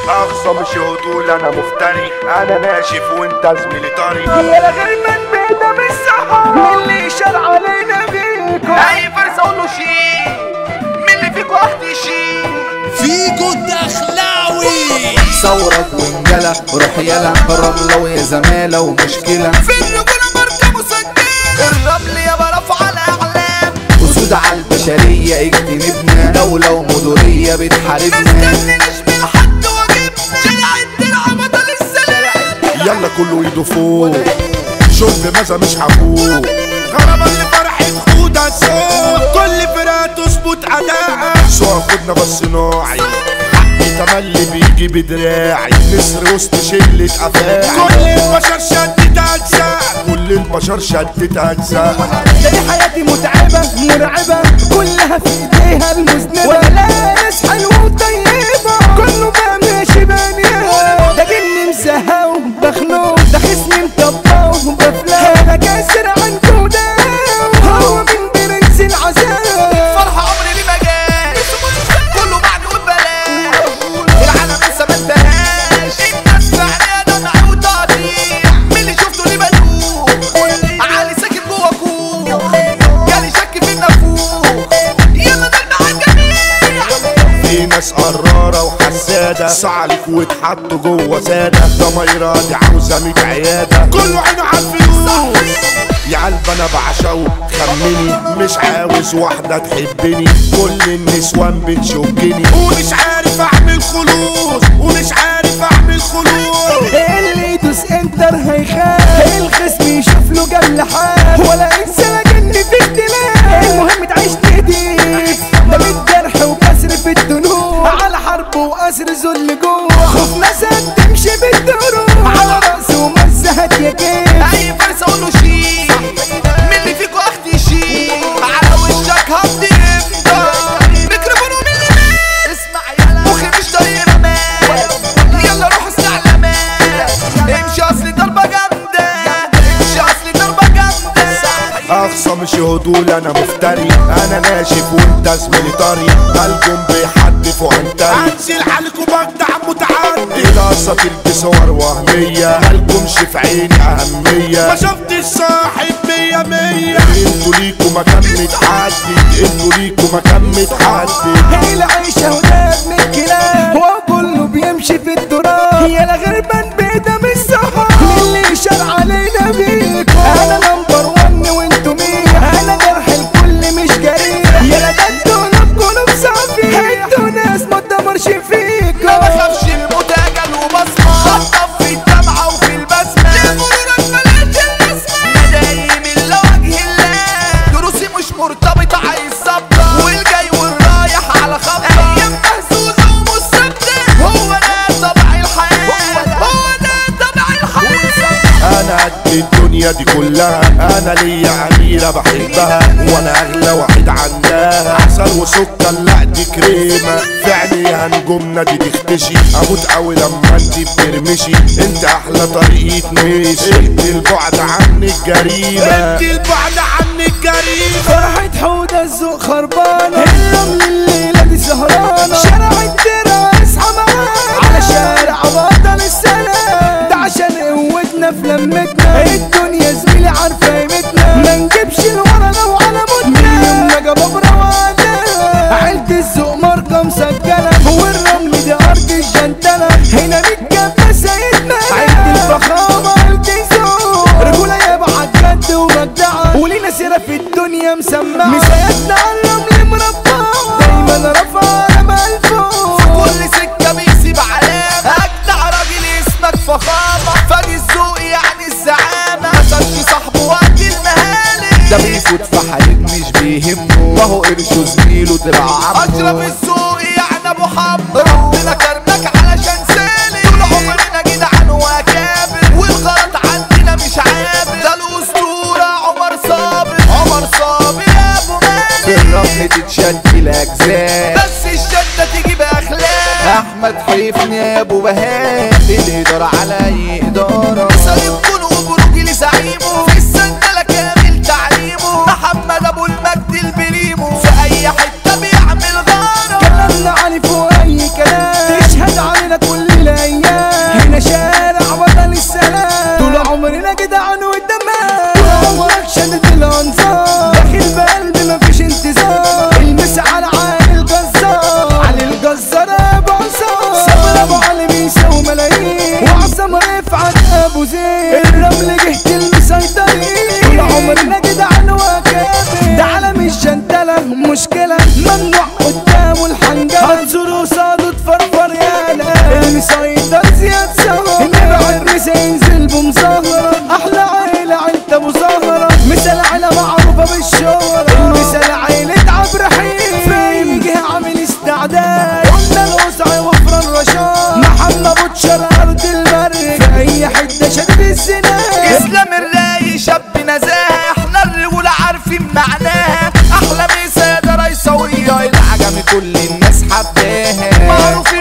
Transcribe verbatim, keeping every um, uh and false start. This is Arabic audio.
اخصم شهدول انا مفتري، انا ناشف وانت زميلي طري. يا غير من بينا من الصحاب من اللي شال علينا فيكو، اي فرس اقول له شيل من اللي فيكو اختي شيل فيكو الدخلاوي. ثورة ونجلة روح يلا الرملة ويا زمالة ومشكلة في الرجولة ماركة مسجلة، الرمل يا برفع الاعلام، أسود على البشرية اجتنبنا، دولة ومدورية بتحاربنا. مستنيناش من حد واجبنا، شارع الدرع بطل السلام. يلا كله ايده فوق، شرب مزا مش حبوب، غرامة اللي فرحة خدودها سوق، كل فرقة تظبط أداءها. سوق خدنا بس نوعي، حقي تملي بيجي بدراعي، نسر وسط شلة أفاعي. كل البشر شدت أجزاء، كل البشر شدت أجزاء. تاني حياتي متعبة مرعبة، كلها في ايديها المذنبة، ولا ناس حلوة وطيبة، كله بقى ماشي بانيها. ده جني مزهق وبخنوق، ده خصمي مطبق وبفلق، انا كاسر عن جودة هو من برنس العذاب. فرحة عمري ليه ما جاش، كله بعد وببلاش، العالم لسه ما انتهاش، الناس في عينيها دمع وتقطيع، من اللي شفته ليه بدوق، عالي ساكن جوه كوخ، جالي شك في النافوخ، يلا ده الميعاد جميع. في ناس قرارة وحسادة، سعلك واتحطوا جوه سادة، ضمايرة دي عاوزة ميت عيادة، كله عينه على الفلوس. يا قلب انا بعشقه خمني، مش عاوز واحدة تحبني، كل النسوان بتشكني، ومش عارف اعمل خلوص، ومش عارف اعمل خلوص. اللي يدوس انتر هيخاف، الخصم يشوف له جنب حال، ولا انسى جن في اختلاف، المهم تعيش تهديف، ده بالجرح وكسر في الدنوب، على حرب واسر ذل جوه، خوف ناس تمشي بالدروب، على راس ومزهت يا كيف. اي فرس اقول له شيل من اللي فيكو اختي شيل، على وشك هدي افضل ميكروفون ومن اللي مات. اسمع يلا مخي مش طايق رماد، يلا روح استعلامات، امشي اصلي ضربة جامدة، امشي اصلي ضربة جامدة. اخصم شهدول انا مفتري، انا ناشف وانت زميلي طري، قلبهم بيحدفوا عن تاني، انزل عليكم بجدع متعدي، القصة بصور وهمية، مالكمش في عيني اهمية، ما شفتش صاحب مية مية. انتوا ليكوا مكان متحدي، انتوا ليكوا مكان متحدي. العيشة وداد من الكلاب، وكله بيمشي في التراب، يا غربان بيدا من الصحاب، من اللي شال علينا بيكو، انا نمبر ون وانتو مين، انا جرح الكل مش جريح، يا ده انتوا نبكوا بصافي، انتوا ناس ما تدمرش فيكو. ما بخافش الموت اجل وبصمة، خطف في الدمعة وفي البسمة، لمرورك ملاش الرسمة، مدايم الا وجه الله، دروسي مش مرتبطة عايز ظبطة، والجاي والرايح على خبطة، ايام مهزوزة ومش ثابتة، هو ده طبع الحياة، هو ده طبع الحياة. انا قد الدنيا دي كلها، انا ليا اميرة بحبها، وانا اغلى واحد عندها، عسل وسكر لا دي كريمة، في عينيها نجومنا دي تختشي، اموت قوي لما انت بترمشي، انت احلى طريقة مشي، انت البعد عنك جريمة، انت البعد عنك جريمة. فرحة حودة الذوق خربانة، الرمل الليلة دي سهرانة، شارع الدرع اصحى معانا، على شارع بطل السلام، ده عشان قوتنا في لمتنا، الدنيا زميلي عارفة قيمتنا، ما نجيبش الورا لو على موتنا، يومنا جباب روانا، عيلة الذوق ماركة مسجلة، والرمل دي أرض الجنتلة، هنا متجمع سيدنا، عيلة الفخامة عيلة الذوق، رجولة يبعت جد ومجدعة، ولينا سيرة في الدنيا مسمعة، مسيادنا على الرمل مربعة، دايما رافعة علم الفوق، في كل سكة بيسيب علامة، أجدع راجل اسمك فخامة، فادي الذوق يعني الزعامة، مشارش صاحبه وقت المهالك، ده بيفوت في حريق مش بيهمه، وهو قرشه زميله دراع عمه، أشرف الذوق يعني أبو حمو، ربنا كرمك علشان سالك، طول عمرنا جدعان وأكابر، والغلط عندنا مش عابر، ده الأسطورة عمر صابر، عمر صابر يا أبو مالك، في الرمل تتشد الاجزاء، بس الشدة تيجي بأخلاق، احمد حيفني يا ابو بهاء، الاداره على اي اداره، سيكون وبروجي لزعيمه، في السندلة كامل تعليمه، محمد ابو المجد البريمو، في اي حتة بيعمل غارة، كلامنا علي فوق اي كلام، تشهد علينا كل السلام ممنوع قدامه الحنجرة هتزور قصاده تفرفر يالا المسيطر زياد سهر نبعد مسا ينزل بمظاهرة أحلى عيلة عيلة أبو زهرة مثل عيلة معروفة بالشهرة مثل عيلة عبد الرحيم فاهم جه عامل استعداد قلنا القصعي وفران رشاد محمد بوتشر أرض البر في أي حتة شد الزناد اسلام الراي شاب نزاهة احنا الرجولة عارفين معناها احلى مسا ده ريسوية العجمي كل الناس حباها معروفين